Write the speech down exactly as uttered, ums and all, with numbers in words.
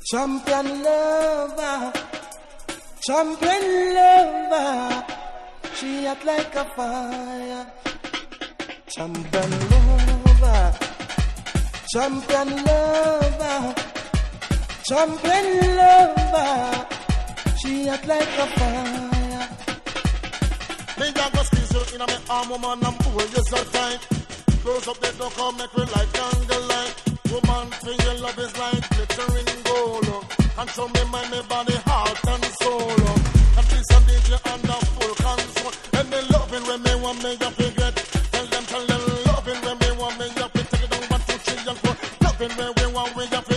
Champion lover, champion lover, she act like a fire. Champion lover, champion lover, champion lover, she act like a fire. Me a go squeeze you in a me arm, woman, and pull you so tight. Close up the door, come make me like candlelight. Woman, for your love is like glittering gold. Control me, mind, me body, heart and soul. And please, I need you under full control. And me loving when me want me, you forget. Tell them, tell them, loving when me want me, you take it down, one, two, three, and four. Loving when we want me, you forget.